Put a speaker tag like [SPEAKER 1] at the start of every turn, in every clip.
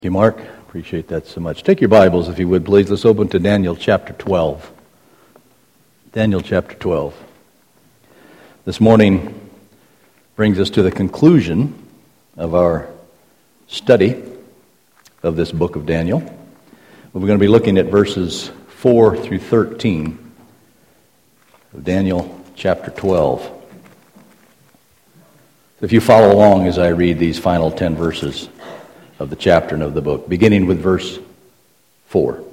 [SPEAKER 1] Thank you, Mark. Appreciate that so much. Take your Bibles, if you would, please. Let's open to Daniel chapter 12. Daniel chapter 12. This morning brings us to the conclusion of our study of this book of Daniel. We're going to be looking at verses 4 through 13 of Daniel chapter 12. If you follow along as I read these final 10 verses of the chapter and of the book, beginning with verse 4.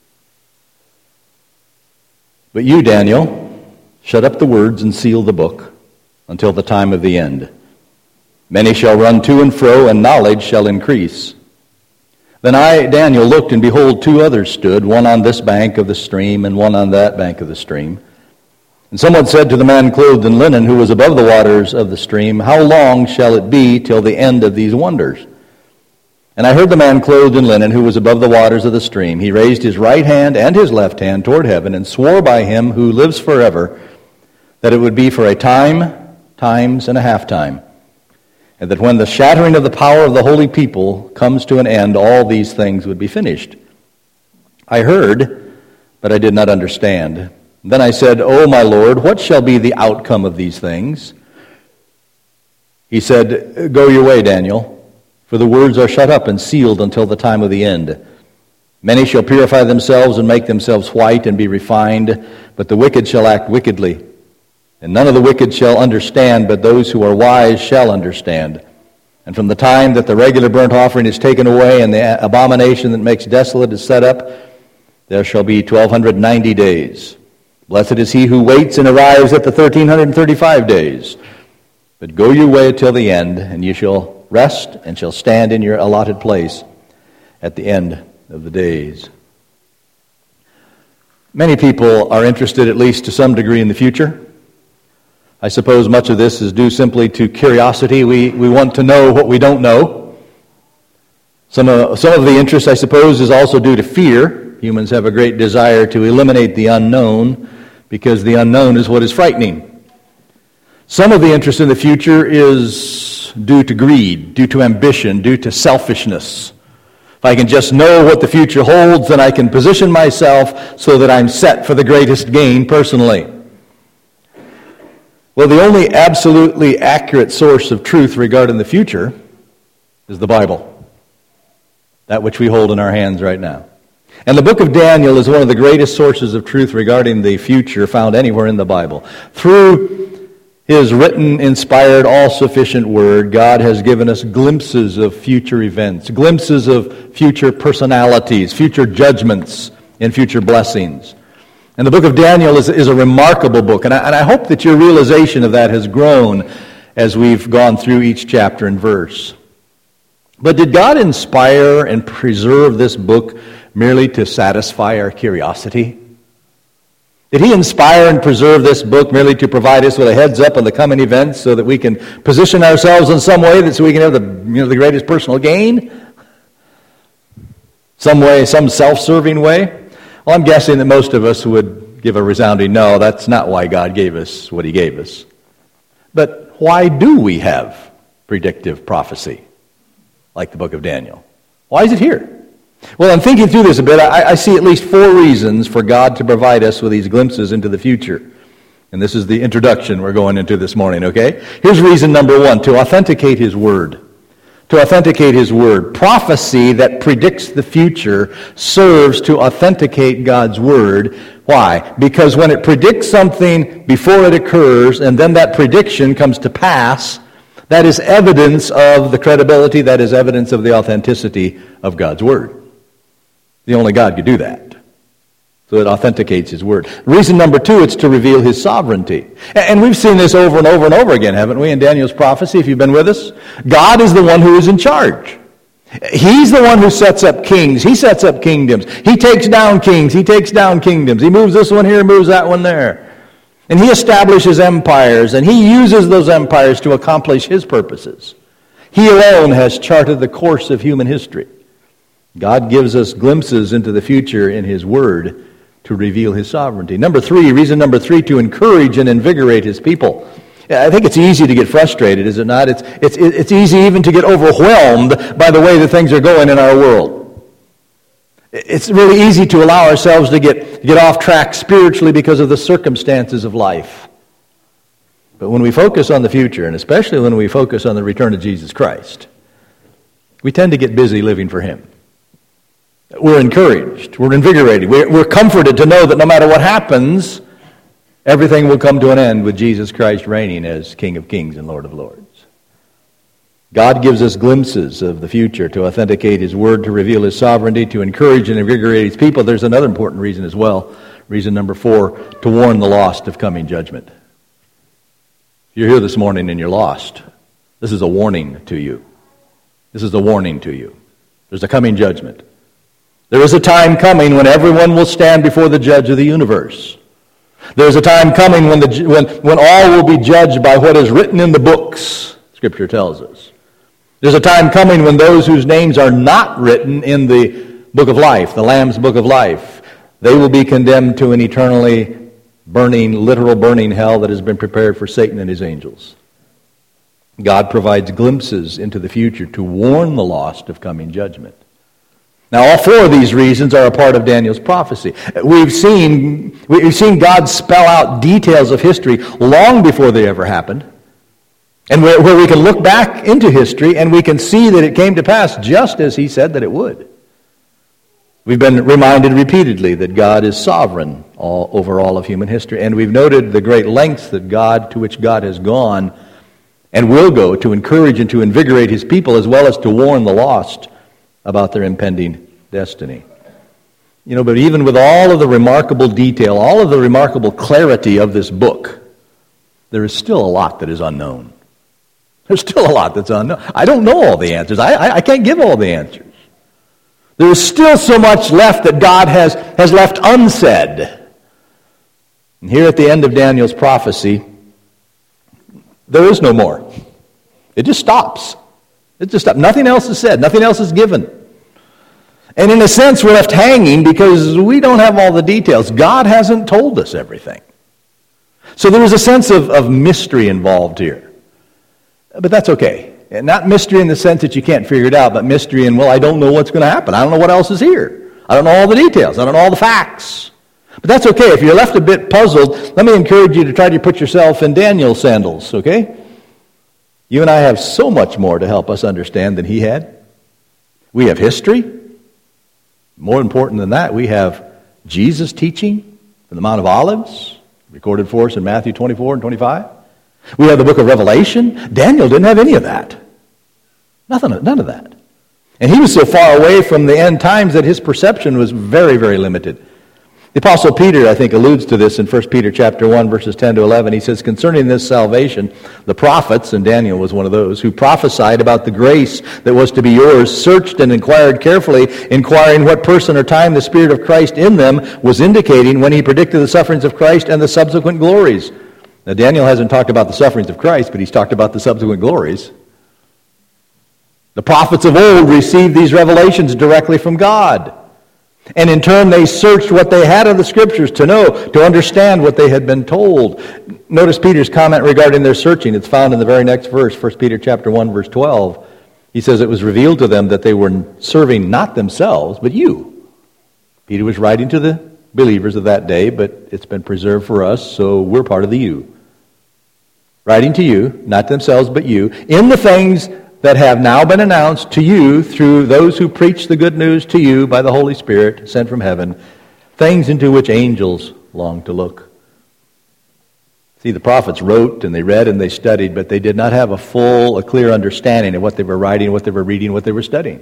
[SPEAKER 1] But you, Daniel, shut up the words and seal the book until the time of the end. Many shall run to and fro, and knowledge shall increase. Then I, Daniel, looked, and behold, two others stood, one on this bank of the stream, and one on that bank of the stream. And someone said to the man clothed in linen, who was above the waters of the stream, How long shall it be till the end of these wonders? And I heard the man clothed in linen, who was above the waters of the stream. He raised his right hand and his left hand toward heaven, and swore by him who lives forever, that it would be for a time, times, and a half time, and that when the shattering of the power of the holy people comes to an end, all these things would be finished. I heard, but I did not understand. Then I said, O my Lord, what shall be the outcome of these things? He said, Go your way, Daniel, for the words are shut up and sealed until the time of the end. Many shall purify themselves and make themselves white and be refined, but the wicked shall act wickedly. And none of the wicked shall understand, but those who are wise shall understand. And from the time that the regular burnt offering is taken away and the abomination that makes desolate is set up, there shall be 1,290 days. Blessed is he who waits and arrives at the 1,335 days. But go your way till the end, and you shall rest and shall stand in your allotted place at the end of the days. Many people are interested, at least to some degree, in the future. I suppose much of this is due simply to curiosity. We want to know what we don't know. Some of the interest, I suppose, is also due to fear. Humans have a great desire to eliminate the unknown because the unknown is what is frightening. Some of the interest in the future is due to greed, due to ambition, due to selfishness. If I can just know what the future holds, then I can position myself so that I'm set for the greatest gain personally. Well, the only absolutely accurate source of truth regarding the future is the Bible, that which we hold in our hands right now. And the book of Daniel is one of the greatest sources of truth regarding the future found anywhere in the Bible. Through His written, inspired, all-sufficient word, God has given us glimpses of future events, glimpses of future personalities, future judgments, and future blessings. And the book of Daniel is a remarkable book, and I hope that your realization of that has grown as we've gone through each chapter and verse. But did God inspire and preserve this book merely to satisfy our curiosity? Did He inspire and preserve this book merely to provide us with a heads up on the coming events so that we can position ourselves in some way so we can have the greatest personal gain? Some way, some self-serving way? Well, I'm guessing that most of us would give a resounding no, that's not why God gave us what He gave us. But why do we have predictive prophecy like the book of Daniel? Why is it here? Well, I'm thinking through this a bit. I see at least 4 reasons for God to provide us with these glimpses into the future. And this is the introduction we're going into this morning, okay? Here's reason number 1, to authenticate His Word. To authenticate His Word. Prophecy that predicts the future serves to authenticate God's Word. Why? Because when it predicts something before it occurs, and then that prediction comes to pass, that is evidence of the credibility, that is evidence of the authenticity of God's Word. The only God could do that. So it authenticates His Word. Reason number 2, it's to reveal His sovereignty. And we've seen this over and over and over again, haven't we, in Daniel's prophecy, if you've been with us? God is the one who is in charge. He's the one who sets up kings. He sets up kingdoms. He takes down kings. He takes down kingdoms. He moves this one here, moves that one there. And He establishes empires, and He uses those empires to accomplish His purposes. He alone has charted the course of human history. God gives us glimpses into the future in His Word to reveal His sovereignty. Reason number three, to encourage and invigorate His people. I think it's easy to get frustrated, is it not? It's easy even to get overwhelmed by the way that things are going in our world. It's really easy to allow ourselves to get off track spiritually because of the circumstances of life. But when we focus on the future, and especially when we focus on the return of Jesus Christ, we tend to get busy living for Him. We're encouraged. We're invigorated. We're comforted to know that no matter what happens, everything will come to an end with Jesus Christ reigning as King of Kings and Lord of Lords. God gives us glimpses of the future to authenticate His Word, to reveal His sovereignty, to encourage and invigorate His people. There's another important reason as well. Reason number 4, to warn the lost of coming judgment. If you're here this morning and you're lost, this is a warning to you. This is a warning to you. There's a coming judgment. There is a time coming when everyone will stand before the judge of the universe. There's a time coming when all will be judged by what is written in the books, Scripture tells us. There's a time coming when those whose names are not written in the book of life, the Lamb's book of life, they will be condemned to an eternally burning, literal burning hell that has been prepared for Satan and his angels. God provides glimpses into the future to warn the lost of coming judgment. Now, all 4 of these reasons are a part of Daniel's prophecy. We've seen God spell out details of history long before they ever happened. And where we can look back into history and we can see that it came to pass just as He said that it would. We've been reminded repeatedly that God is sovereign over all of human history. And we've noted the great lengths to which God has gone and will go to encourage and to invigorate His people, as well as to warn the lost about their impending destiny. But even with all of the remarkable detail, all of the remarkable clarity of this book, there is still a lot that is unknown. There's still a lot that's unknown. I don't know all the answers. I can't give all the answers. There is still so much left that God has left unsaid. And here at the end of Daniel's prophecy, there is no more. It just stops. It just stops. Nothing else is said. Nothing else is given. And in a sense, we're left hanging because we don't have all the details. God hasn't told us everything. So there is a sense of mystery involved here. But that's okay. And not mystery in the sense that you can't figure it out, but mystery in, I don't know what's going to happen. I don't know what else is here. I don't know all the details. I don't know all the facts. But that's okay. If you're left a bit puzzled, let me encourage you to try to put yourself in Daniel's sandals, okay? You and I have so much more to help us understand than he had. We have history. More important than that, we have Jesus' teaching from the Mount of Olives, recorded for us in Matthew 24 and 25. We have the book of Revelation. Daniel didn't have any of that. None of that. And he was so far away from the end times that his perception was very, very limited. The Apostle Peter, I think, alludes to this in 1 Peter chapter 1, verses 10 to 11. He says, concerning this salvation, the prophets, and Daniel was one of those, who prophesied about the grace that was to be yours, searched and inquired carefully, inquiring what person or time the Spirit of Christ in them was indicating when he predicted the sufferings of Christ and the subsequent glories. Now, Daniel hasn't talked about the sufferings of Christ, but he's talked about the subsequent glories. The prophets of old received these revelations directly from God. And in turn, they searched what they had of the Scriptures to know, to understand what they had been told. Notice Peter's comment regarding their searching. It's found in the very next verse, 1 Peter chapter 1, verse 12. He says, it was revealed to them that they were serving not themselves, but you. Peter was writing to the believers of that day, but it's been preserved for us, so we're part of the you. Writing to you, not themselves, but you, in the things that have now been announced to you through those who preach the good news to you by the Holy Spirit sent from heaven, things into which angels long to look. See, the prophets wrote and they read and they studied, but they did not have a clear understanding of what they were writing, what they were reading, what they were studying.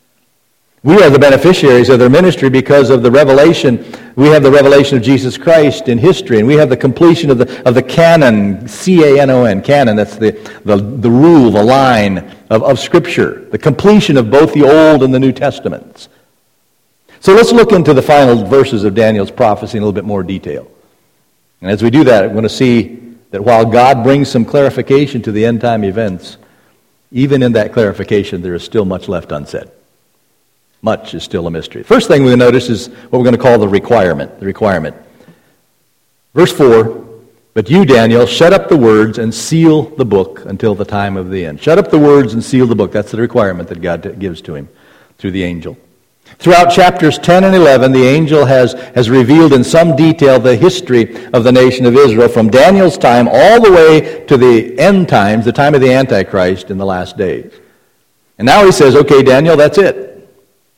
[SPEAKER 1] We are the beneficiaries of their ministry because of the revelation. We have the revelation of Jesus Christ in history, and we have the completion of the canon, C-A-N-O-N, canon. That's the rule, the line of Scripture, the completion of both the Old and the New Testaments. So let's look into the final verses of Daniel's prophecy in a little bit more detail. And as we do that, we're going to see that while God brings some clarification to the end-time events, even in that clarification, there is still much left unsaid. Much is still a mystery. First thing we notice is what we're going to call the requirement. The requirement. Verse 4, but But you, Daniel, shut up the words and seal the book until the time of the end. Shut up the words and seal the book. That's the requirement that God gives to him through the angel. Throughout chapters 10 and 11, the angel has revealed in some detail the history of the nation of Israel from Daniel's time all the way to the end times, the time of the Antichrist in the last days. And now he says, okay, Daniel, that's it.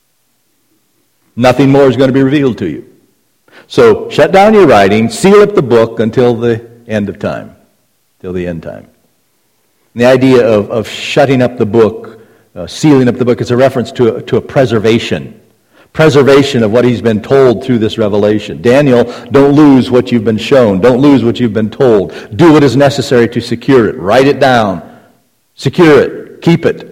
[SPEAKER 1] Nothing more is going to be revealed to you. So shut down your writing, seal up the book until the end of time, till the end time. And the idea of shutting up the book, sealing up the book, is a reference to a preservation of what he's been told through this revelation. Daniel, don't lose what you've been shown. Don't lose what you've been told. Do what is necessary to secure it. Write it down. Secure it. Keep it.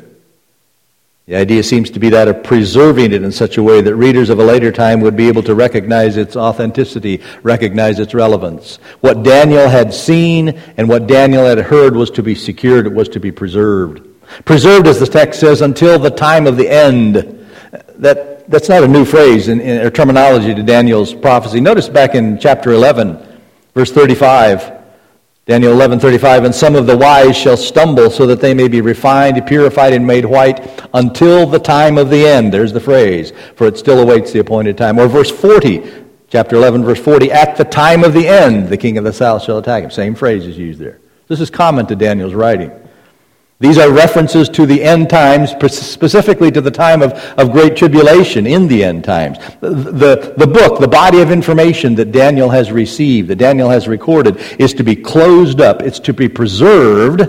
[SPEAKER 1] The idea seems to be that of preserving it in such a way that readers of a later time would be able to recognize its authenticity, recognize its relevance. What Daniel had seen and what Daniel had heard was to be secured, it was to be preserved. Preserved, as the text says, until the time of the end. That's not a new phrase or terminology to Daniel's prophecy. Notice back in chapter 11, verse 35, Daniel 11:35, and some of the wise shall stumble so that they may be refined, purified, and made white until the time of the end. There's the phrase, for it still awaits the appointed time. Or verse 40, chapter 11, verse 40, at the time of the end, the king of the south shall attack him. Same phrase is used there. This is common to Daniel's writing. These are references to the end times, specifically to the time of great tribulation in the end times. The book, the body of information that Daniel has received, that Daniel has recorded, is to be closed up. It's to be preserved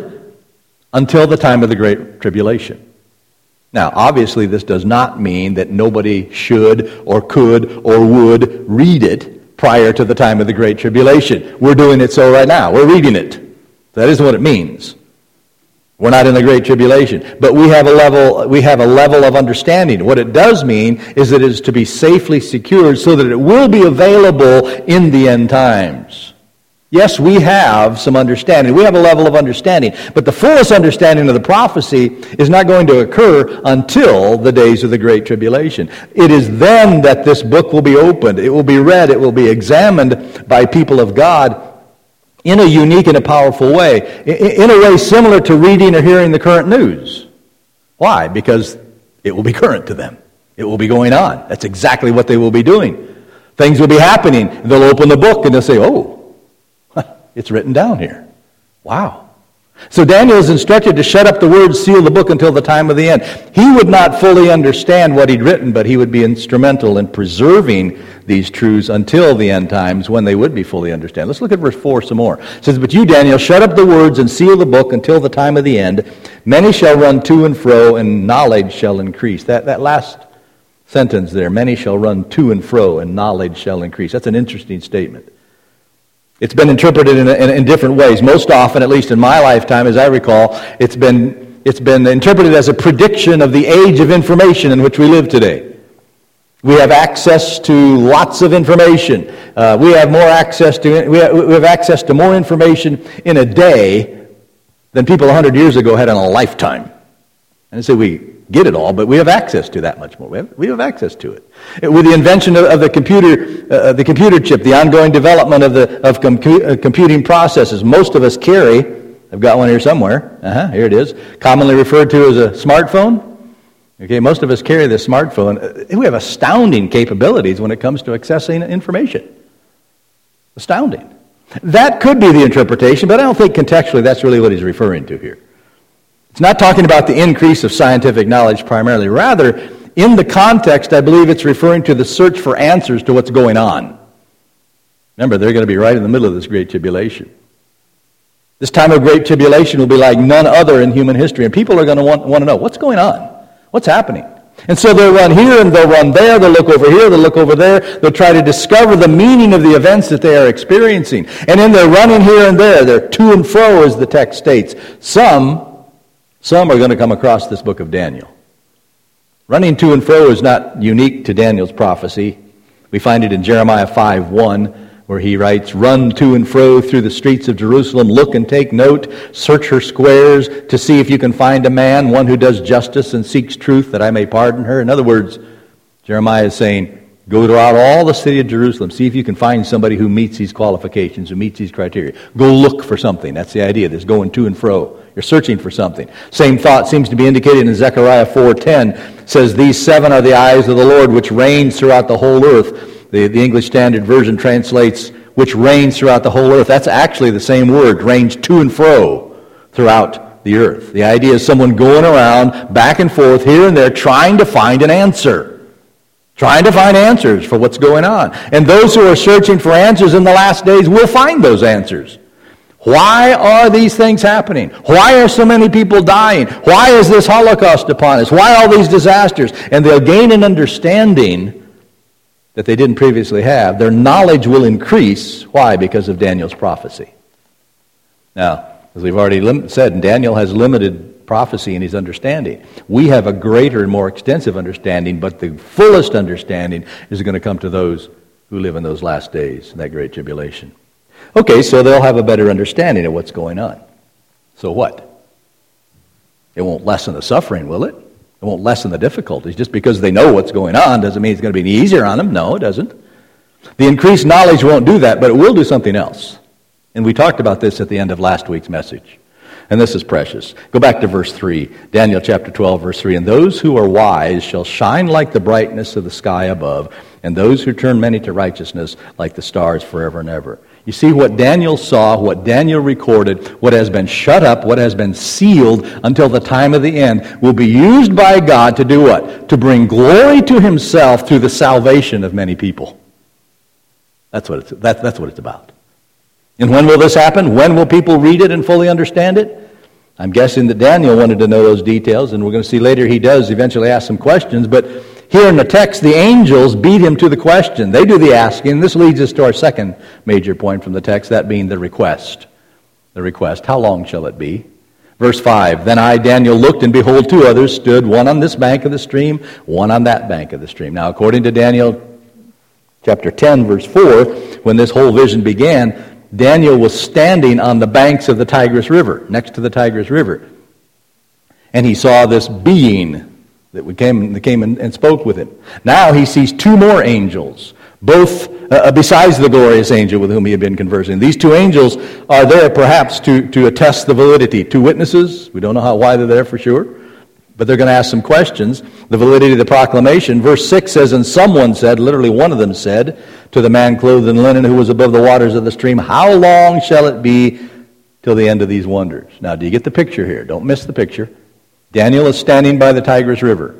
[SPEAKER 1] until the time of the great tribulation. Now, obviously, this does not mean that nobody should or could or would read it prior to the time of the great tribulation. We're doing it so right now. We're reading it. That isn't what it means. We're not in the Great Tribulation. But we have a level of understanding. What it does mean is that it is to be safely secured so that it will be available in the end times. Yes, we have some understanding. We have a level of understanding. But the fullest understanding of the prophecy is not going to occur until the days of the Great Tribulation. It is then that this book will be opened. It will be read. It will be examined by people of God in a unique and a powerful way, in a way similar to reading or hearing the current news. Why? Because it will be current to them. It will be going on. That's exactly what they will be doing. Things will be happening. They'll open the book and they'll say, oh, it's written down here. Wow. So Daniel is instructed to shut up the words, seal the book until the time of the end. He would not fully understand what he'd written, but he would be instrumental in preserving these truths until the end times when they would be fully understood. Let's look at verse 4 some more. It says, but you, Daniel, shut up the words and seal the book until the time of the end. Many shall run to and fro, and knowledge shall increase. That last sentence there, many shall run to and fro, and knowledge shall increase. That's an interesting statement. It's been interpreted in different ways. Most often, at least in my lifetime, as I recall, it's been interpreted as a prediction of the age of information in which we live today. We have access to lots of information. We have access to more information in a day than people 100 years ago had in a lifetime. And I say we get it all, but we have access to that much more. We have access to it. With the invention of the computer chip, the ongoing development of computing processes, most of us carry, I've got one here somewhere, here it is, commonly referred to as a smartphone. Okay, most of us carry this smartphone. We have astounding capabilities when it comes to accessing information. Astounding. That could be the interpretation, but I don't think contextually that's really what he's referring to here. It's not talking about the increase of scientific knowledge primarily. Rather, in the context, I believe it's referring to the search for answers to what's going on. Remember, they're going to be right in the middle of this great tribulation. This time of great tribulation will be like none other in human history, and people are going to want to know, what's going on? What's happening? And so they'll run here and they'll run there, they'll look over here, they'll look over there, they'll try to discover the meaning of the events that they are experiencing. And in their running here and there, they're to and fro, as the text states. Some are going to come across this book of Daniel. Running to and fro is not unique to Daniel's prophecy. We find it in Jeremiah 5:1, where he writes, run to and fro through the streets of Jerusalem, look and take note, search her squares to see if you can find a man, one who does justice and seeks truth, that I may pardon her. In other words, Jeremiah is saying, Go throughout all the city of Jerusalem. See if you can find somebody who meets these qualifications, who meets these criteria. Go look for something. That's the idea. There's going to and fro. You're searching for something. Same thought seems to be indicated in Zechariah 4:10. It says, "These 7 are the eyes of the Lord, which reigns throughout the whole earth." The English Standard Version translates, "which reigns throughout the whole earth." That's actually the same word, reigns to and fro throughout the earth. The idea is someone going around, back and forth, here and there, trying to find an answer. Trying to find answers for what's going on. And those who are searching for answers in the last days will find those answers. Why are these things happening? Why are so many people dying? Why is this Holocaust upon us? Why all these disasters? And they'll gain an understanding that they didn't previously have. Their knowledge will increase. Why? Because of Daniel's prophecy. Now, as we've already said, Daniel has limited prophecy in his understanding. We have a greater and more extensive understanding, but the fullest understanding is going to come to those who live in those last days, in that great tribulation. Okay, so they'll have a better understanding of what's going on. So what? It won't lessen the suffering, will it? It won't lessen the difficulties. Just because they know what's going on doesn't mean it's going to be any easier on them. No, it doesn't. The increased knowledge won't do that, but it will do something else. And we talked about this at the end of last week's message. And this is precious. Go back to verse 3, Daniel chapter 12, verse 3. "And those who are wise shall shine like the brightness of the sky above, and those who turn many to righteousness like the stars forever and ever." You see, what Daniel saw, what Daniel recorded, what has been shut up, what has been sealed until the time of the end, will be used by God to do what? To bring glory to himself through the salvation of many people. That's what it's about. And when will this happen? When will people read it and fully understand it? I'm guessing that Daniel wanted to know those details, and we're going to see later he does eventually ask some questions. But here in the text, the angels beat him to the question. They do the asking. This leads us to our second major point from the text, that being the request. The request. How long shall it be? Verse 5, "Then I, Daniel, looked, and behold, 2 others stood, one on this bank of the stream, one on that bank of the stream." Now, according to Daniel chapter 10, verse 4, when this whole vision began, Daniel was standing on the banks of the Tigris River, next to the Tigris River. And he saw this being that came and spoke with him. Now he sees 2 more angels, both besides the glorious angel with whom he had been conversing. These 2 angels are there perhaps to attest the validity. 2 witnesses. We don't know why they're there for sure, but they're going to ask some questions. The validity of the proclamation. Verse 6 says, "And someone said," literally one of them said, "to the man clothed in linen who was above the waters of the stream, how long shall it be till the end of these wonders?" Now, do you get the picture here? Don't miss the picture. Daniel is standing by the Tigris River.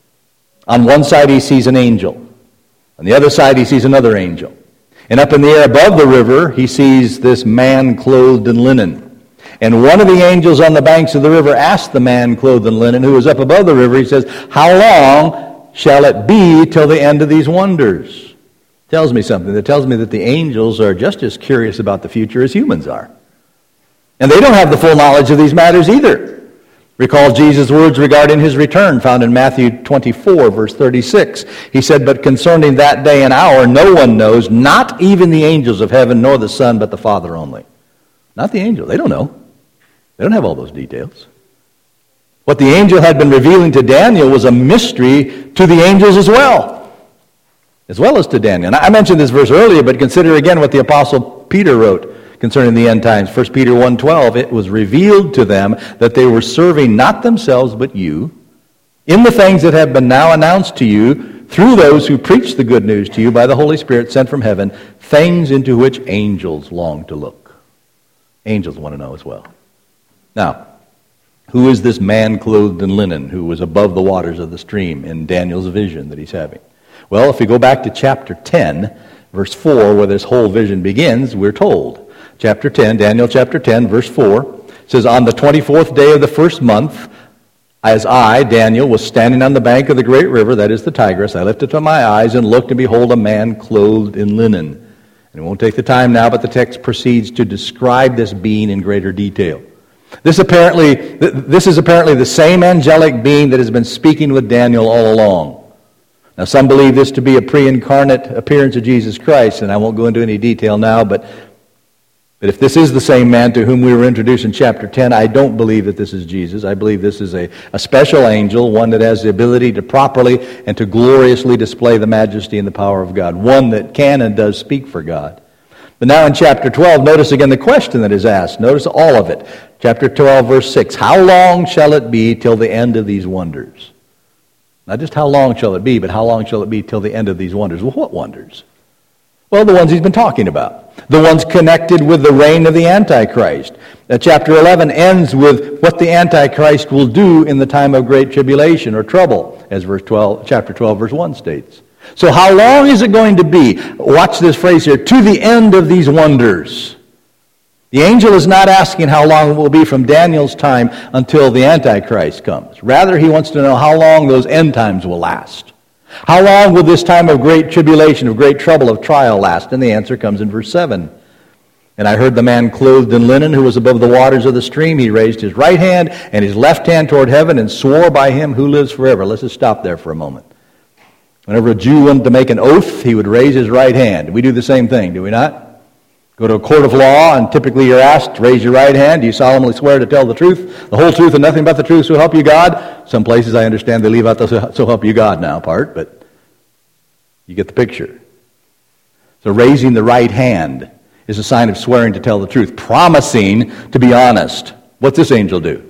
[SPEAKER 1] On one side he sees an angel. On the other side he sees another angel. And up in the air above the river he sees this man clothed in linen. And one of the angels on the banks of the river asked the man clothed in linen who was up above the river, he says, "How long shall it be till the end of these wonders?" Tells me something. That tells me that the angels are just as curious about the future as humans are. And they don't have the full knowledge of these matters either. Recall Jesus' words regarding his return, found in Matthew 24, verse 36. He said, "But concerning that day and hour, no one knows, not even the angels of heaven, nor the Son, but the Father only." Not the angel. They don't know. They don't have all those details. What the angel had been revealing to Daniel was a mystery to the angels as well as to Daniel. And I mentioned this verse earlier, but consider again what the Apostle Peter wrote concerning the end times. 1 Peter 1:12, "It was revealed to them that they were serving not themselves but you, in the things that have been now announced to you through those who preach the good news to you by the Holy Spirit sent from heaven, things into which angels long to look." Angels want to know as well. Now, who is this man clothed in linen who was above the waters of the stream in Daniel's vision that he's having? Well, if we go back to chapter 10, verse 4, where this whole vision begins, we're told. Chapter 10, Daniel chapter 10, verse 4, says, "On the 24th day of the first month, as I, Daniel, was standing on the bank of the great river," that is the Tigris, "I lifted up my eyes and looked, and behold, a man clothed in linen." And we won't take the time now, but the text proceeds to describe this being in greater detail. This is apparently the same angelic being that has been speaking with Daniel all along. Now, some believe this to be a pre-incarnate appearance of Jesus Christ, and I won't go into any detail now, but But if this is the same man to whom we were introduced in chapter 10, I don't believe that this is Jesus. I believe this is a special angel, one that has the ability to properly and to gloriously display the majesty and the power of God, one that can and does speak for God. But now in chapter 12, notice again the question that is asked. Notice all of it. Chapter 12, verse 6. How long shall it be till the end of these wonders? Not just how long shall it be, but how long shall it be till the end of these wonders? Well, what wonders? Well, the ones he's been talking about. The ones connected with the reign of the Antichrist. Chapter 11 ends with what the Antichrist will do in the time of great tribulation or trouble, as chapter 12, verse 1 states. So how long is it going to be? Watch this phrase here, to the end of these wonders. The angel is not asking how long it will be from Daniel's time until the Antichrist comes. Rather, he wants to know how long those end times will last. How long will this time of great tribulation, of great trouble, of trial last? And the answer comes in verse 7. And I heard the man clothed in linen who was above the waters of the stream. He raised his right hand and his left hand toward heaven and swore by him who lives forever. Let's just stop there for a moment. Whenever a Jew wanted to make an oath, he would raise his right hand. We do the same thing, do we not? Go to a court of law, and typically you're asked to raise your right hand. Do you solemnly swear to tell the truth, the whole truth, and nothing but the truth, so help you God? Some places I understand they leave out the so help you God now part, but you get the picture. So raising the right hand is a sign of swearing to tell the truth, promising to be honest. What's this angel do?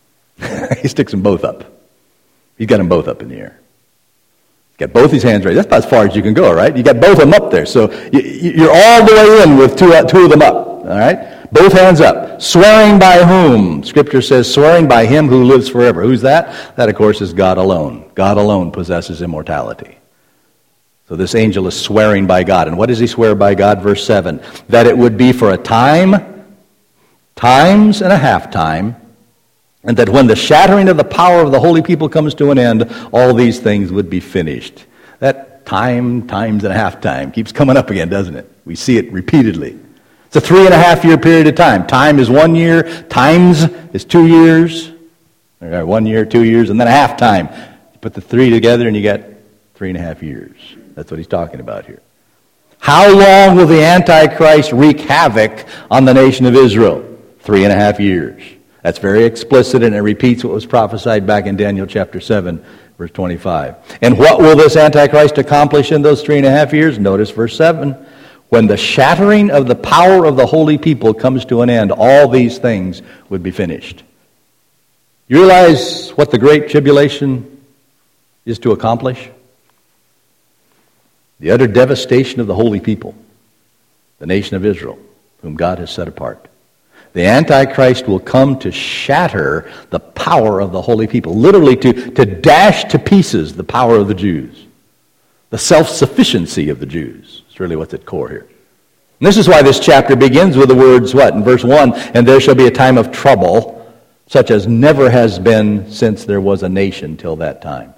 [SPEAKER 1] He sticks them both up. He's got them both up in the air. Got both his hands raised. That's about as far as you can go, right? You got both of them up there. So you're all the way in with two of them up, all right? Both hands up. Swearing by whom? Scripture says, swearing by him who lives forever. Who's that? That, of course, is God alone. God alone possesses immortality. So this angel is swearing by God. And what does he swear by God? Verse 7. That it would be for a time, times and a half time, and that when the shattering of the power of the holy people comes to an end, all these things would be finished. That time, times and a half time keeps coming up again, doesn't it? We see it repeatedly. It's a 3.5 year period of time. Time is 1 year. Times is 2 years. 1 year, 2 years, and then a half time. You put the three together and you get 3.5 years. That's what he's talking about here. How long will the Antichrist wreak havoc on the nation of Israel? 3.5 years. That's very explicit, and it repeats what was prophesied back in Daniel chapter 7, verse 25. And what will this Antichrist accomplish in those 3.5 years? Notice verse 7. When the shattering of the power of the holy people comes to an end, all these things would be finished. You realize what the Great Tribulation is to accomplish? The utter devastation of the holy people, the nation of Israel, whom God has set apart. The Antichrist will come to shatter the power of the holy people, literally to dash to pieces the power of the Jews, the self-sufficiency of the Jews. It's really what's at core here. And this is why this chapter begins with the words, what? In verse 1, and there shall be a time of trouble, such as never has been since there was a nation till that time.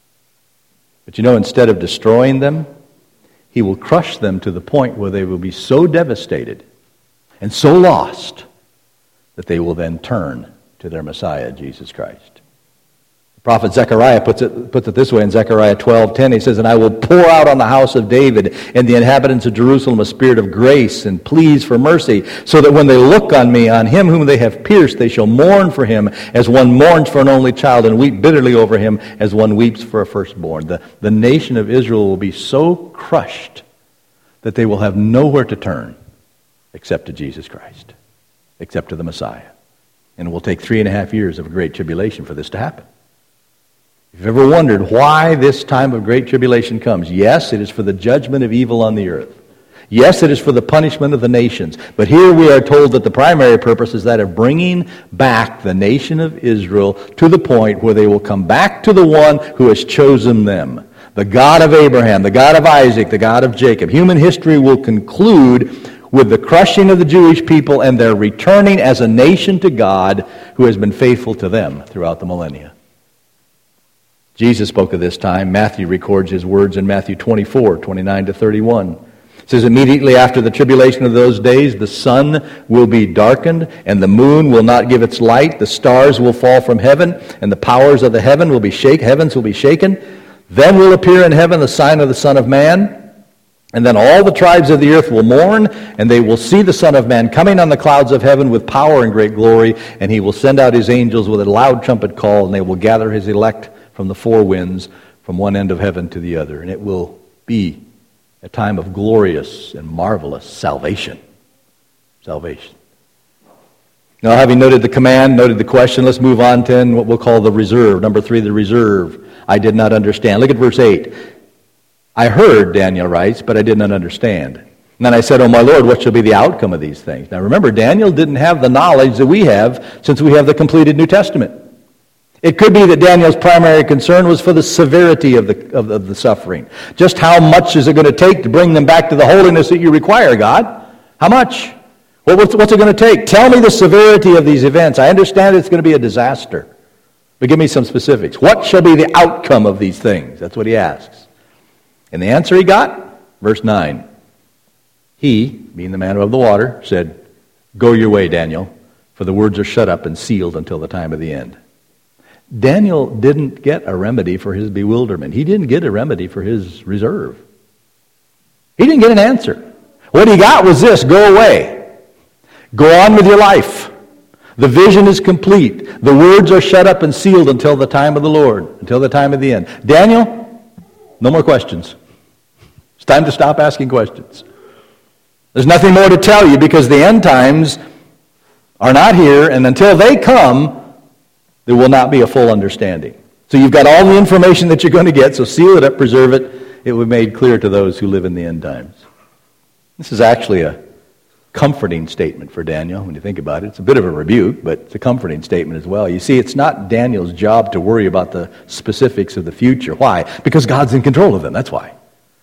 [SPEAKER 1] But you know, instead of destroying them, he will crush them to the point where they will be so devastated and so lost that they will then turn to their Messiah, Jesus Christ. The prophet Zechariah puts it this way in Zechariah 12:10. He says, and I will pour out on the house of David and the inhabitants of Jerusalem a spirit of grace and pleas for mercy, so that when they look on me, on him whom they have pierced, they shall mourn for him as one mourns for an only child, and weep bitterly over him as one weeps for a firstborn. The nation of Israel will be so crushed that they will have nowhere to turn except to Jesus Christ, except to the Messiah. And it will take 3.5 years of great tribulation for this to happen. If you've ever wondered why this time of great tribulation comes, yes, it is for the judgment of evil on the earth. Yes, it is for the punishment of the nations. But here we are told that the primary purpose is that of bringing back the nation of Israel to the point where they will come back to the one who has chosen them. The God of Abraham, the God of Isaac, the God of Jacob. Human history will conclude with the crushing of the Jewish people and their returning as a nation to God who has been faithful to them throughout the millennia. Jesus spoke of this time. Matthew records his words in Matthew 24:29-31. It says, immediately after the tribulation of those days, the sun will be darkened, and the moon will not give its light. The stars will fall from heaven, and the powers of the heavens will be shaken. Then will appear in heaven the sign of the Son of Man. And then all the tribes of the earth will mourn, and they will see the Son of Man coming on the clouds of heaven with power and great glory, and he will send out his angels with a loud trumpet call, and they will gather his elect from the four winds, from one end of heaven to the other. And it will be a time of glorious and marvelous salvation. Salvation. Now, having noted the command, noted the question, let's move on to what we'll call the reserve. Number 3, the reserve. I did not understand. Look at verse 8. I heard, Daniel writes, but I did not understand. And then I said, oh my Lord, what shall be the outcome of these things? Now remember, Daniel didn't have the knowledge that we have since we have the completed New Testament. It could be that Daniel's primary concern was for the severity of the suffering. Just how much is it going to take to bring them back to the holiness that you require, God? How much? Well, what's it going to take? Tell me the severity of these events. I understand it's going to be a disaster. But give me some specifics. What shall be the outcome of these things? That's what he asks. And the answer he got, verse 9. He, being the man of the water, said, go your way, Daniel, for the words are shut up and sealed until the time of the end. Daniel didn't get a remedy for his bewilderment. He didn't get a remedy for his reserve. He didn't get an answer. What he got was this: go away. Go on with your life. The vision is complete. The words are shut up and sealed until the time of the Lord, until the time of the end. Daniel, no more questions. It's time to stop asking questions. There's nothing more to tell you because the end times are not here, and until they come, there will not be a full understanding. So you've got all the information that you're going to get, so seal it up, preserve it. It will be made clear to those who live in the end times. This is actually a comforting statement for Daniel when you think about it. It's a bit of a rebuke, but it's a comforting statement as well. You see, it's not Daniel's job to worry about the specifics of the future. Why? Because God's in control of them. That's why.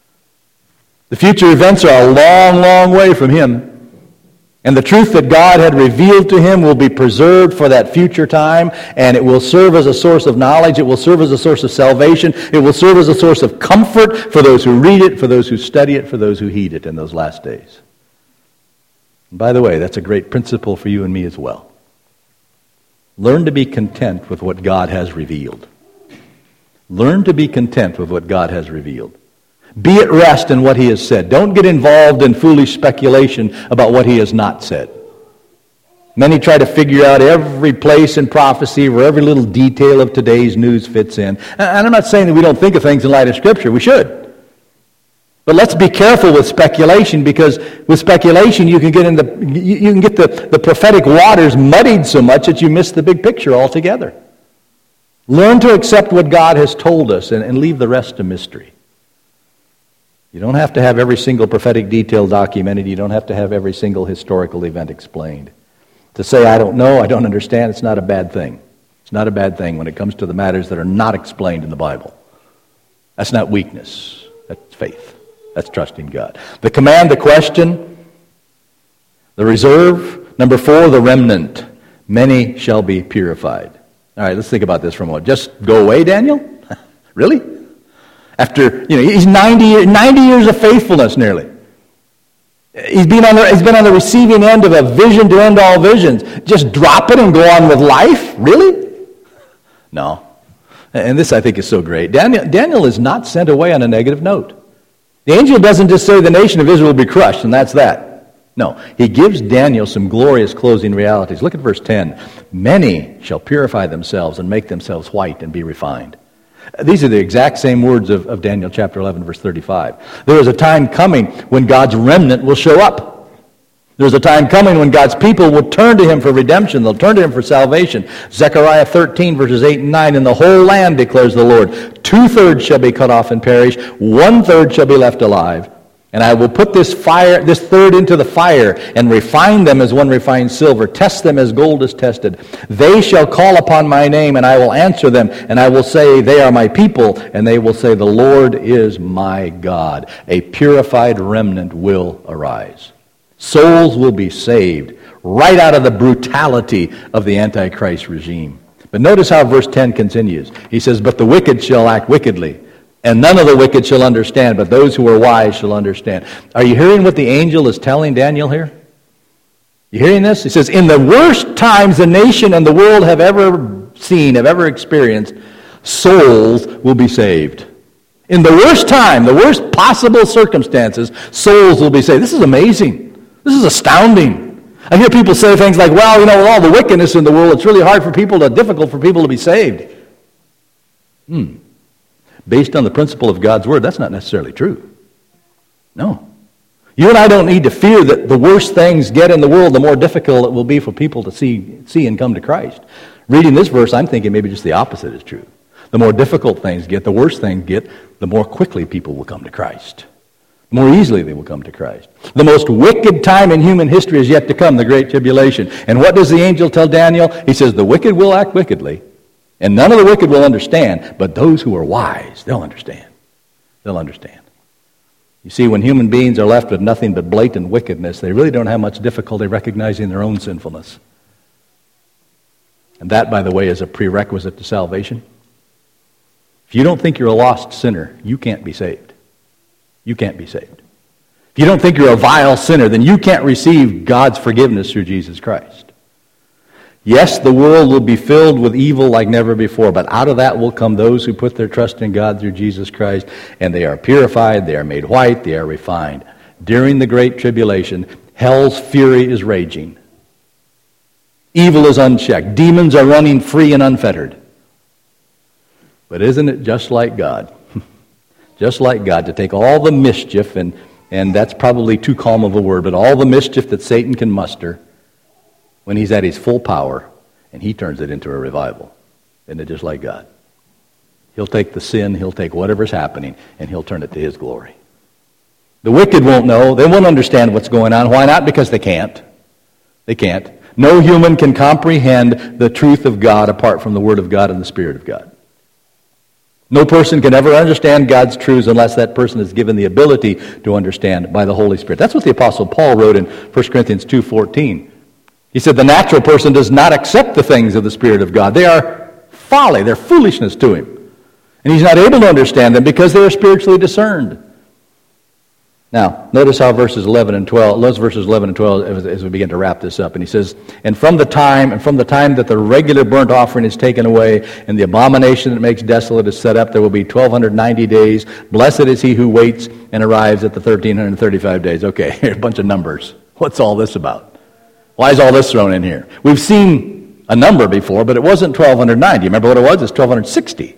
[SPEAKER 1] The future events are a long, long way from him. And the truth that God had revealed to him will be preserved for that future time, and it will serve as a source of knowledge. It will serve as a source of salvation. It will serve as a source of comfort for those who read it, for those who study it, for those who heed it in those last days. And by the way, that's a great principle for you and me as well. Learn to be content with what God has revealed. Learn to be content with what God has revealed. Be at rest in what he has said. Don't get involved in foolish speculation about what he has not said. Many try to figure out every place in prophecy where every little detail of today's news fits in. And I'm not saying that we don't think of things in light of Scripture. We should. But let's be careful with speculation, because with speculation you can get the prophetic waters muddied so much that you miss the big picture altogether. Learn to accept what God has told us and leave the rest to mystery. You don't have to have every single prophetic detail documented. You don't have to have every single historical event explained. To say, I don't know, I don't understand, it's not a bad thing. It's not a bad thing when it comes to the matters that are not explained in the Bible. That's not weakness. That's faith. That's trusting God. The command, the question, the reserve. Number 4, the remnant. Many shall be purified. All right, let's think about this for a moment. Just go away, Daniel? Really? After, he's 90 years of faithfulness nearly. He's been on the receiving end of a vision to end all visions. Just drop it and go on with life? Really? No. And this, I think, is so great. Daniel is not sent away on a negative note. The angel doesn't just say the nation of Israel will be crushed, and that's that. No. He gives Daniel some glorious closing realities. Look at verse 10. Many shall purify themselves and make themselves white and be refined. These are the exact same words of Daniel chapter 11, verse 35. There is a time coming when God's remnant will show up. There's a time coming when God's people will turn to him for redemption. They'll turn to him for salvation. Zechariah 13, verses 8 and 9. In the whole land, declares the Lord, 2/3 shall be cut off and perish, 1/3 shall be left alive. And I will put this third into the fire, and refine them as one refines silver, test them as gold is tested. They shall call upon my name, and I will answer them, and I will say, they are my people, and they will say, the Lord is my God. A purified remnant will arise. Souls will be saved right out of the brutality of the Antichrist regime. But notice how verse 10 continues. He says, but the wicked shall act wickedly, and none of the wicked shall understand, but those who are wise shall understand. Are you hearing what the angel is telling Daniel here? You hearing this? He says, in the worst times the nation and the world have ever seen, have ever experienced, souls will be saved. In the worst time, the worst possible circumstances, souls will be saved. This is amazing. This is astounding. I hear people say things like, well, with all the wickedness in the world, it's really difficult for people to be saved. Based on the principle of God's Word, that's not necessarily true. No. You and I don't need to fear that the worse things get in the world, the more difficult it will be for people to see and come to Christ. Reading this verse, I'm thinking maybe just the opposite is true. The more difficult things get, the worse things get, the more quickly people will come to Christ. The more easily they will come to Christ. The most wicked time in human history is yet to come, the Great Tribulation. And what does the angel tell Daniel? He says, the wicked will act wickedly, and none of the wicked will understand, but those who are wise, they'll understand. They'll understand. You see, when human beings are left with nothing but blatant wickedness, they really don't have much difficulty recognizing their own sinfulness. And that, by the way, is a prerequisite to salvation. If you don't think you're a lost sinner, you can't be saved. You can't be saved. If you don't think you're a vile sinner, then you can't receive God's forgiveness through Jesus Christ. Yes, the world will be filled with evil like never before, but out of that will come those who put their trust in God through Jesus Christ, and they are purified, they are made white, they are refined. During the Great Tribulation, hell's fury is raging. Evil is unchecked. Demons are running free and unfettered. But isn't it just like God? Just like God, to take all the mischief, and that's probably too calm of a word, but all the mischief that Satan can muster when he's at his full power, and he turns it into a revival. Isn't it just like God? He'll take the sin, he'll take whatever's happening, and he'll turn it to his glory. The wicked won't know. They won't understand what's going on. Why not? Because they can't. They can't. No human can comprehend the truth of God apart from the Word of God and the Spirit of God. No person can ever understand God's truths unless that person is given the ability to understand by the Holy Spirit. That's what the Apostle Paul wrote in 1 Corinthians 2:14. He said the natural person does not accept the things of the Spirit of God. They are folly, they're foolishness to him. And he's not able to understand them because they are spiritually discerned. Now, notice how verses 11 and 12 as we begin to wrap this up. And he says, And from the time that the regular burnt offering is taken away, and the abomination that makes desolate is set up, there will be 1,290 days. Blessed is he who waits and arrives at the 1,335 days. Okay, a bunch of numbers. What's all this about? Why is all this thrown in here? We've seen a number before, but it wasn't 1,290. You remember what it was? It's 1,260.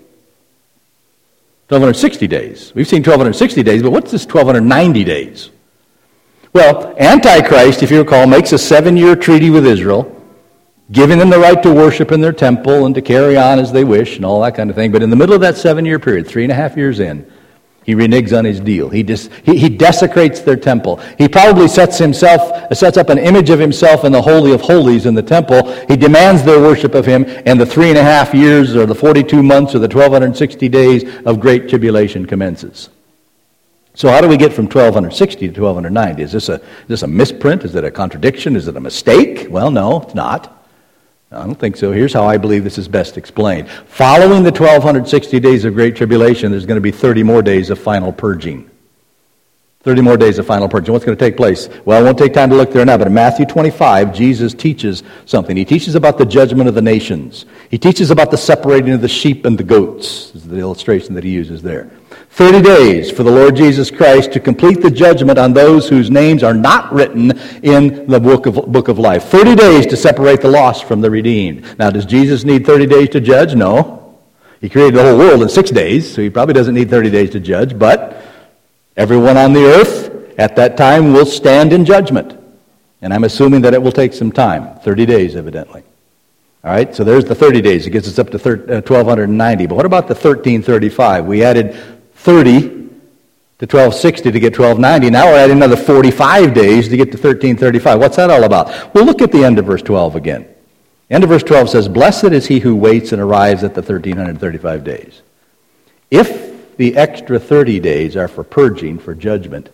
[SPEAKER 1] 1,260 days. We've seen 1,260 days, but what's this 1,290 days? Well, Antichrist, if you recall, makes a 7-year treaty with Israel, giving them the right to worship in their temple and to carry on as they wish and all that kind of thing. But in the middle of that 7-year period, 3.5 years in, he reneges on his deal. He desecrates their temple. He probably sets up an image of himself in the Holy of Holies in the temple. He demands their worship of him, and the 3.5 years or the 42 months or the 1,260 days of Great Tribulation commences. So how do we get from 1,260 to 1,290? Is this a misprint? Is it a contradiction? Is it a mistake? Well, no, it's not. I don't think so. Here's how I believe this is best explained. Following the 1,260 days of Great Tribulation, there's going to be 30 more days of final purging. 30 more days of final purging. What's going to take place? Well, it won't take time to look there now, but in Matthew 25, Jesus teaches something. He teaches about the judgment of the nations. He teaches about the separating of the sheep and the goats, is the illustration that he uses there. 30 days for the Lord Jesus Christ to complete the judgment on those whose names are not written in the book of life. 30 days to separate the lost from the redeemed. Now, does Jesus need 30 days to judge? No. He created the whole world in 6 days, so he probably doesn't need 30 days to judge, but everyone on the earth at that time will stand in judgment. And I'm assuming that it will take some time, 30 days evidently. All right, so there's the 30 days. It gets us up to 1,290. But what about the 1,335? We added 30 to 1,260 to get 1,290. Now we're adding another 45 days to get to 1,335. What's that all about? Well, look at the end of verse 12 again. The end of verse 12 says, Blessed is he who waits and arrives at the 1,335 days. If the extra 30 days are for purging, for judgment,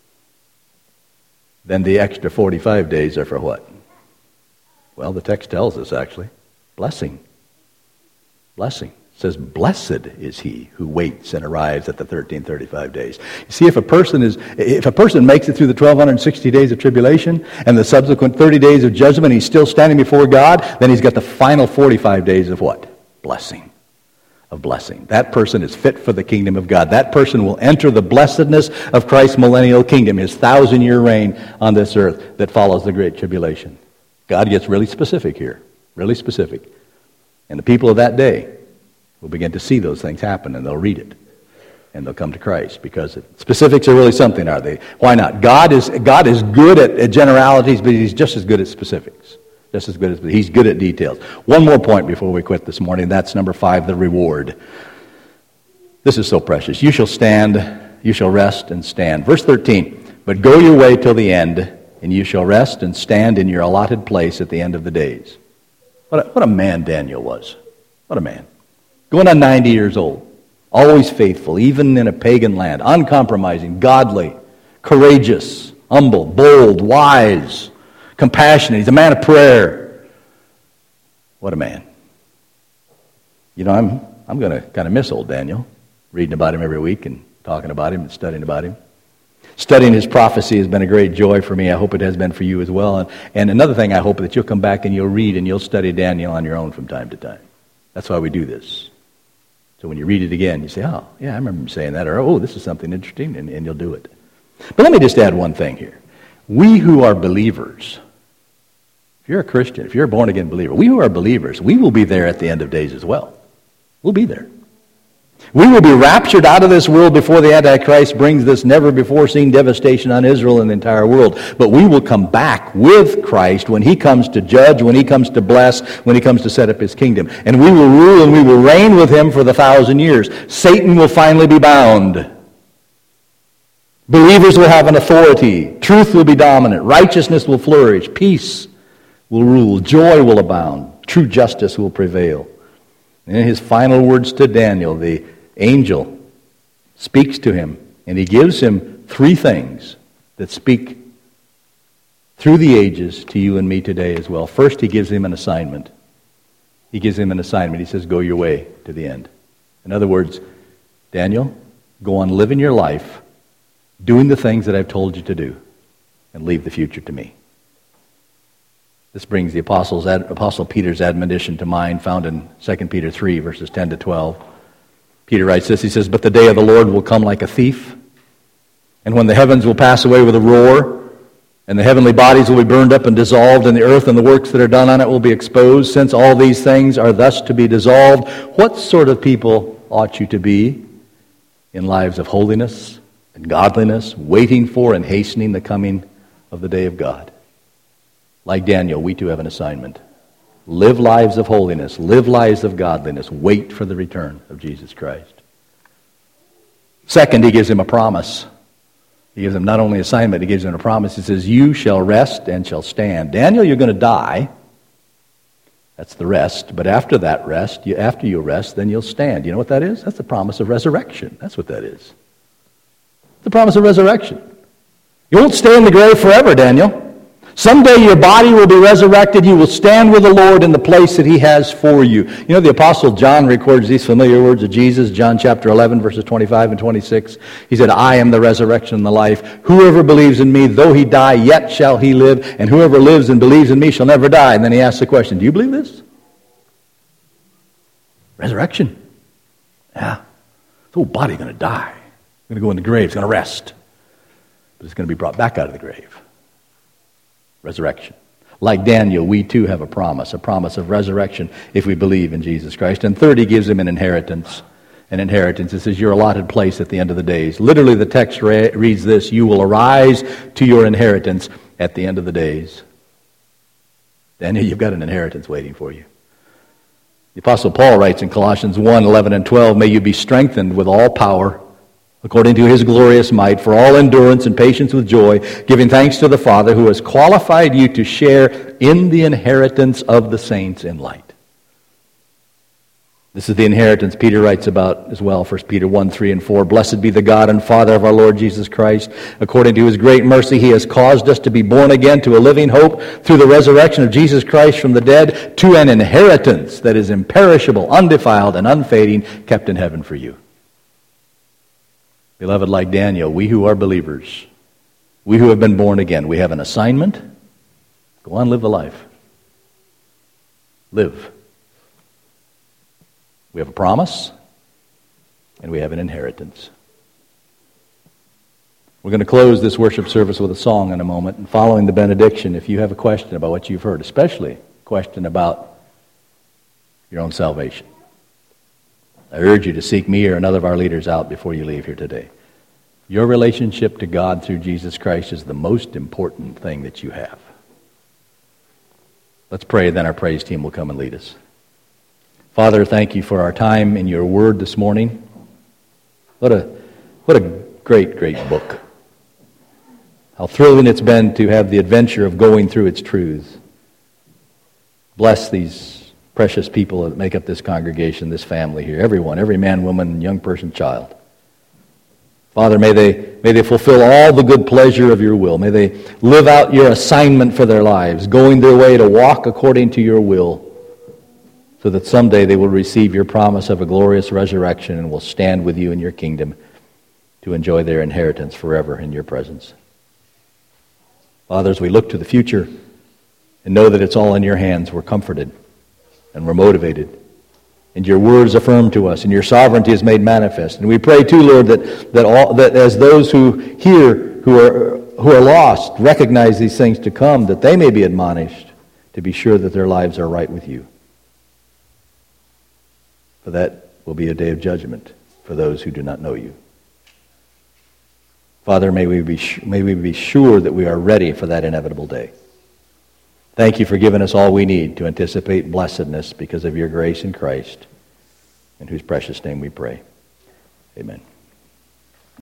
[SPEAKER 1] then the extra 45 days are for what? Well, the text tells us, actually, blessing. Blessing. It says, Blessed is he who waits and arrives at the 1,335 days. You see, if a person makes it through the 1,260 days of tribulation and the subsequent 30 days of judgment, he's still standing before God, then he's got the final 45 days of what? Blessing. of blessing. That person is fit for the kingdom of God. That person will enter the blessedness of Christ's millennial kingdom, his 1,000-year reign on this earth that follows the Great Tribulation. God gets really specific here, really specific. And the people of that day will begin to see those things happen, and they'll read it. And they'll come to Christ, because specifics are really something, are they? Why not? God is good at generalities, but he's just as good at specifics. Just as good as he's good at details. One more point before we quit this morning. That's number 5, the reward. This is so precious. You shall stand, you shall rest and stand. Verse 13, but go your way till the end, and you shall rest and stand in your allotted place at the end of the days. What a man Daniel was. What a man. Going on 90 years old. Always faithful, even in a pagan land. Uncompromising, godly, courageous, humble, bold, wise, compassionate. He's a man of prayer. What a man. You know, I'm going to kind of miss old Daniel, reading about him every week and talking about him and studying about him. Studying his prophecy has been a great joy for me. I hope it has been for you as well. And another thing, I hope that you'll come back and you'll read and you'll study Daniel on your own from time to time. That's why we do this. So when you read it again, you say, oh, yeah, I remember him saying that, or, oh, this is something interesting, and you'll do it. But let me just add one thing here. We who are believers, if you're a Christian, if you're a born-again believer, we who are believers, we will be there at the end of days as well. We'll be there. We will be raptured out of this world before the Antichrist brings this never-before-seen devastation on Israel and the entire world. But we will come back with Christ when he comes to judge, when he comes to bless, when he comes to set up his kingdom. And we will rule and we will reign with him for the 1,000 years. Satan will finally be bound. Believers will have an authority. Truth will be dominant. Righteousness will flourish. Peace will rule. Joy will abound. True justice will prevail. And in his final words to Daniel, the angel speaks to him, and he gives him 3 things that speak through the ages to you and me today as well. First, he gives him an assignment. He gives him an assignment. He says, go your way to the end. In other words, Daniel, go on living your life, doing the things that I've told you to do, and leave the future to me. This brings the Apostle Peter's admonition to mind, found in 2 Peter 3, verses 10 to 12. Peter writes this, he says, but the day of the Lord will come like a thief, and when the heavens will pass away with a roar, and the heavenly bodies will be burned up and dissolved, and the earth and the works that are done on it will be exposed. Since all these things are thus to be dissolved, what sort of people ought you to be in lives of holiness and godliness, waiting for and hastening the coming of the day of God? Like Daniel, we too have an assignment. Live lives of holiness. Live lives of godliness. Wait for the return of Jesus Christ. Second, he gives him a promise. He gives him not only an assignment, he gives him a promise. He says, you shall rest and shall stand. Daniel, you're going to die. That's the rest. But after that rest, after you rest, then you'll stand. You know what that is? That's the promise of resurrection. That's what that is. The promise of resurrection. You won't stay in the grave forever, Daniel. Someday your body will be resurrected. You will stand with the Lord in the place that he has for you. You know, the Apostle John records these familiar words of Jesus, John chapter 11, verses 25 and 26. He said, I am the resurrection and the life. Whoever believes in me, though he die, yet shall he live. And whoever lives and believes in me shall never die. And then he asks the question, do you believe this? Resurrection. Yeah. The whole body going to die. It's going to go in the grave. It's going to rest. But it's going to be brought back out of the grave. Resurrection. Like Daniel, we too have a promise of resurrection if we believe in Jesus Christ. And third, he gives him an inheritance. An inheritance. This is your allotted place at the end of the days. Literally, the text reads this, you will arise to your inheritance at the end of the days. Daniel, you've got an inheritance waiting for you. The Apostle Paul writes in Colossians 1, 11 and 12, may you be strengthened with all power according to his glorious might, for all endurance and patience with joy, giving thanks to the Father who has qualified you to share in the inheritance of the saints in light. This is the inheritance Peter writes about as well, 1 Peter 1, 3 and 4. Blessed be the God and Father of our Lord Jesus Christ. According to his great mercy, he has caused us to be born again to a living hope through the resurrection of Jesus Christ from the dead, to an inheritance that is imperishable, undefiled, and unfading, kept in heaven for you. Beloved, like Daniel, we who are believers, we who have been born again, we have an assignment. Go on, live the life. Live. We have a promise. and we have an inheritance. We're going to close this worship service with a song in a moment, and following the benediction, if you have a question about what you've heard, especially a question about your own salvation, I urge you to seek me or another of our leaders out before you leave here today. Your relationship to God through Jesus Christ is the most important thing that you have. Let's pray, then our praise team will come and lead us. Father, thank you for our time in your word this morning. What a great, great book. How thrilling it's been to have the adventure of going through its truths. Bless these precious people that make up this congregation, this family here, everyone, every man, woman, young person, child. Father, may they fulfill all the good pleasure of your will. May they live out your assignment for their lives, going their way to walk according to your will, so that someday they will receive your promise of a glorious resurrection and will stand with you in your kingdom to enjoy their inheritance forever in your presence. Father, as we look to the future and know that it's all in your hands, we're comforted and we're motivated. And your words affirm to us, and your sovereignty is made manifest. And we pray too, Lord, that as those who hear, who are lost, recognize these things to come, that they may be admonished to be sure that their lives are right with you. For that will be a day of judgment for those who do not know you. Father, may we be sure that we are ready for that inevitable day. Thank you for giving us all we need to anticipate blessedness because of your grace in Christ, in whose precious name we pray. Amen.